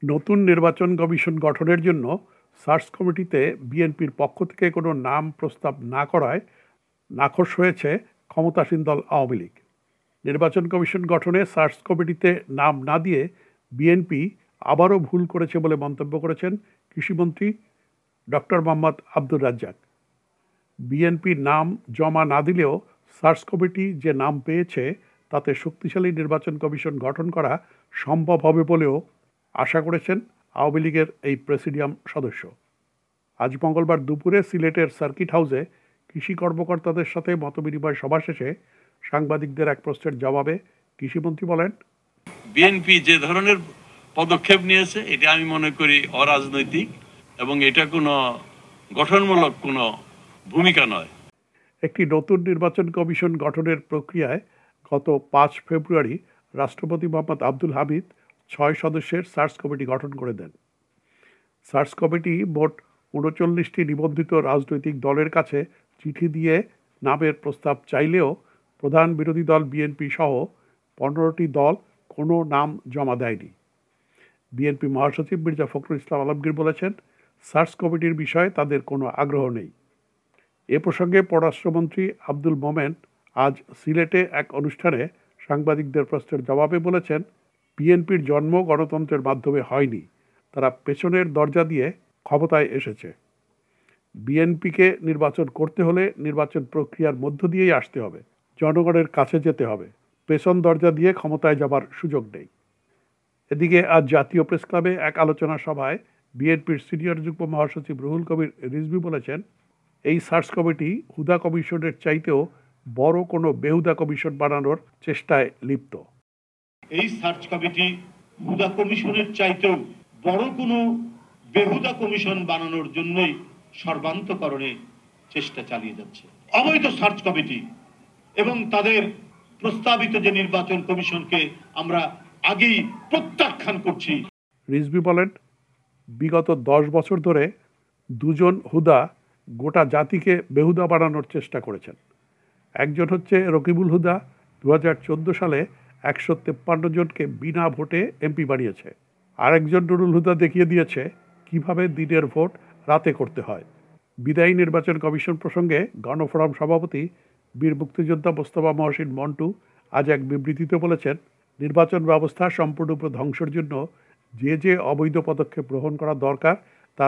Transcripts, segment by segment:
নতুন নির্বাচন কমিশন গঠনের জন্য সার্চ কমিটিতে বিএনপির পক্ষ থেকে কোনো নাম প্রস্তাব না করায় নাখোশ হয়েছে ক্ষমতাসীন দল আওয়ামী লীগ। নির্বাচন কমিশন গঠনে সার্চ কমিটিতে নাম না দিয়ে বিএনপি আবারও ভুল করেছে বলে মন্তব্য করেছেন কৃষিমন্ত্রী ডক্টর মোহাম্মদ আব্দুর রাজ্জাক। বিএনপির নাম জমা না দিলেও সার্চ কমিটি যে নাম পেয়েছে তাতে শক্তিশালী নির্বাচন কমিশন গঠন করা সম্ভব হবে বলেও আশা করেছেন আওয়ামী লীগের এই প্রেসিডিয়াম সদস্য। আজ মঙ্গলবার দুপুরে সিলেটের সার্কিট হাউসে কৃষি কর্মকর্তাদের সাথে মতবিনিময় সভা শেষে সাংবাদিকদের এক প্রশ্নের জবাবে কৃষিমন্ত্রী বলেন, বিএনপি যে ধরনের পদক্ষেপ নিয়েছে এটা আমি মনে করি অরাজনৈতিক এবং এটা কোনো গঠনমূলক কোনো ভূমিকা নয়। একটি নতুন নির্বাচন কমিশন গঠনের প্রক্রিয়ায় গত 5 ফেব্রুয়ারি রাষ্ট্রপতি মোহাম্মদ আব্দুল হামিদ 6 সদস্যের সার্চ কমিটি গঠন করে দেন। সার্চ কমিটি মোট 39টি নিবন্ধিত রাজনৈতিক দলের কাছে চিঠি দিয়ে নামের প্রস্তাব চাইলেও প্রধান বিরোধী দল বিএনপি সহ 15টি দল কোনো নাম জমা দেয়নি। বিএনপি মহাসচিব মির্জা ফখরুল ইসলাম আলমগীর বলেছেন, সার্চ কমিটির বিষয়ে তাদের কোনো আগ্রহ নেই। এ প্রসঙ্গে পররাষ্ট্রমন্ত্রী আব্দুল মোমেন আজ সিলেটে এক অনুষ্ঠানে সাংবাদিকদের প্রশ্নের জবাবে বলেছেন, বিএনপির জন্ম গণতন্ত্রের মাধ্যমে হয়নি, তারা পেছনের দরজা দিয়ে ক্ষমতায় এসেছে। বিএনপিকে নির্বাচন করতে হলে নির্বাচন প্রক্রিয়ার মধ্য দিয়েই আসতে হবে, জনগণের কাছে যেতে হবে, পেছন দরজা দিয়ে ক্ষমতায় যাবার সুযোগ নেই। এদিকে আজ জাতীয় প্রেস ক্লাবে এক আলোচনা সভায় বিএনপির সিনিয়র যুগ্ম মহাসচিব রুহুল কবির রিজভী বলেছেন, এই সার্চ কমিটি হুদা কমিশনের চাইতেও বড় কোনো বেহুদা কমিশন বানানোর চেষ্টায় লিপ্ত। এই সার্চ কমিটি হুদা কমিশনের চাইতেও বড় কোনো বেহুদা কমিশন বানানোর জন্যই সর্বান্তকরণে চেষ্টা চালিয়ে যাচ্ছে। অবৈধ সার্চ কমিটি এবং তাদের প্রস্তাবিত যে নির্বাচন কমিশনকে আমরা আগেই প্রত্যাখ্যান করছি। রিজভী বলেন, বিগত 10 বছর ধরে দুজন হুদা গোটা জাতিকে বেহুদা বানানোর চেষ্টা করেছেন। একজন হচ্ছে রকিবুল হুদা, 2014 সালে 153 জনকে বিনা ভোটে এমপি বানিয়েছে। আরেকজন নুরুল হুদা দেখিয়ে দিয়েছে কিভাবে দিনের ভোট রাতে করতে হয়। বিদায়ী নির্বাচন কমিশন প্রসঙ্গে গণফোরাম সভাপতি বীর মুক্তিযোদ্ধা মোস্তফা মহসিন মন্টু আজ এক বিবৃতিতে বলেছেন, নির্বাচন ব্যবস্থা সম্পূর্ণরূপে ধ্বংসের জন্য যে যে অবৈধ পদক্ষেপ গ্রহণ করা দরকার তার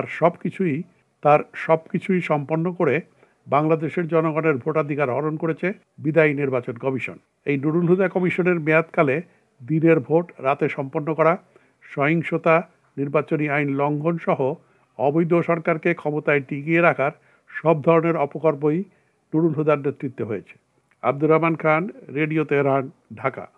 সব কিছুই সম্পন্ন করে বাংলাদেশের জনগণের ভোটাধিকার হরণ করেছে বিদায়ী নির্বাচন কমিশন। এই নুরুল হুদা কমিশনের মেয়াদকালে দিনের ভোট রাতে সম্পন্ন করা, সহিংসতা, নির্বাচনী আইন লঙ্ঘন সহ অবৈধ সরকারকে ক্ষমতায় টিকিয়ে রাখার সব ধরনের অপকর্মই নুরুল হুদার নেতৃত্বে হয়েছে। Abdur Rahman Khan, radio Tehran, Dhaka.